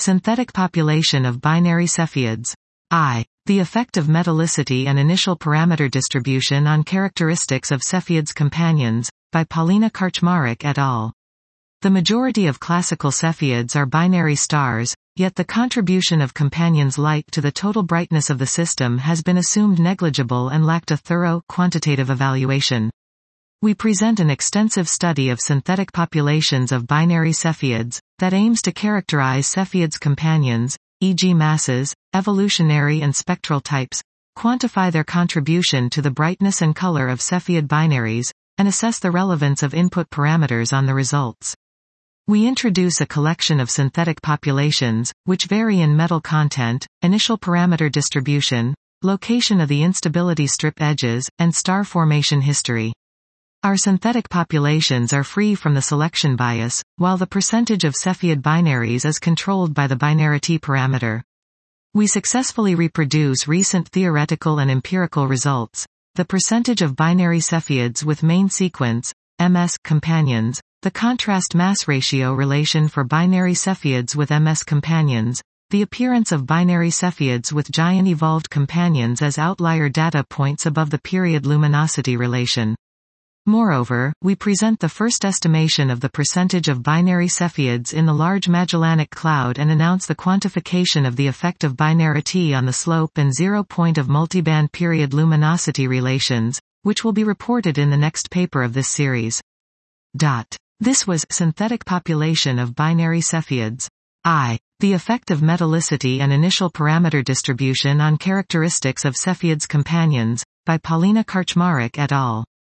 Synthetic population of binary Cepheids. I. The effect of metallicity and initial parameter distribution on characteristics of Cepheids companions, by Paulina Karczmarek et al. The majority of classical Cepheids are binary stars, yet the contribution of companions' light to the total brightness of the system has been assumed negligible and lacked a thorough, quantitative evaluation. We present an extensive study of synthetic populations of binary Cepheids, that aims to characterize Cepheids companions, e.g. masses, evolutionary and spectral types, quantify their contribution to the brightness and color of Cepheid binaries, and assess the relevance of input parameters on the results. We introduce a collection of synthetic populations, which vary in metal content, initial parameter distribution, location of the instability strip edges, and star formation history. Our synthetic populations are free from the selection bias, while the percentage of Cepheid binaries is controlled by the binarity parameter. We successfully reproduce recent theoretical and empirical results. The percentage of binary Cepheids with main sequence, MS, companions, the contrast mass ratio relation for binary Cepheids with MS companions, the appearance of binary Cepheids with giant evolved companions as outlier data points above the period luminosity relation. Moreover, we present the first estimation of the percentage of binary Cepheids in the Large Magellanic Cloud and announce the quantification of the effect of binarity on the slope and zero point of multiband period luminosity relations, which will be reported in the next paper of this series. This was Synthetic Population of Binary Cepheids. I. The effect of metallicity and initial parameter distribution on characteristics of Cepheids companions, by Paulina Karczmarek et al.